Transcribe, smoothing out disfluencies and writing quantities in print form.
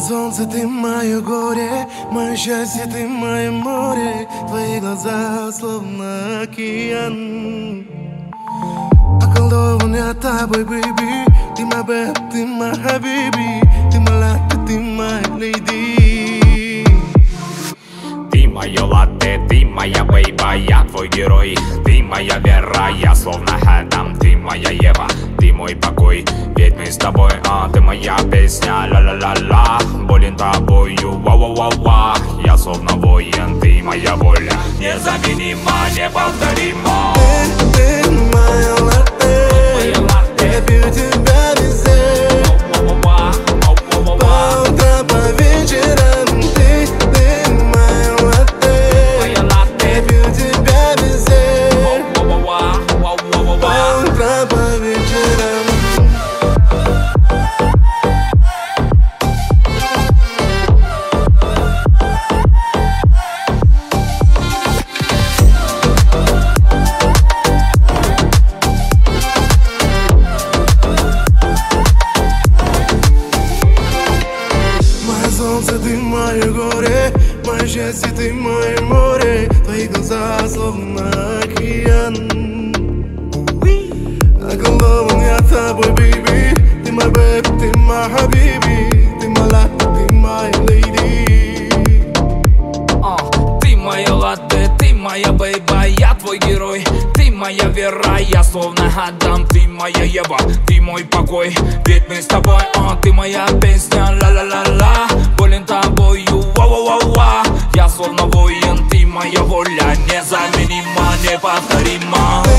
солнце, ты мое горе, мое счастье, ты мое море. Твои глаза словно океан. Околдован я тобой, baby. Ты мой бэб, ты мой хабиби. Ты моя латте, ты моя леди. Ты моя латте, ты моя бейба, я твой герой. Ты моя вера, я словно Адам. Ты моя Ева, ты мой покой. Ведь мы с тобой, ты моя песня, ла-ла-ла-ла. Болен тобою, ва-ва-ва-ва. Я словно воин, ты моя воля. Незаменима, неповторима. Ты моя латте, я пью тебя везде. По утрам, по вечерам. Ты моя латте, я пью тебя везде. По утрам, по вечерам. Солнце, ты мое горе, мое счастье, ты мое море. Твои глаза словно океан. Околдован я тобой, baby. Ты мой бэб, ты мой хабиби. Ты моя латте, ты моя леди. Ты моя латте, ты моя бейба, я твой герой. Ты моя вера, я словно Адам. Ты моя Ева, ты мой покой. Ведь мы с тобой, ты моя песня, ла-ла-ла-ла. Болен тобою, ва-ва-ва-ва. Я словно воин, ты моя воля. Незаменима, неповторима.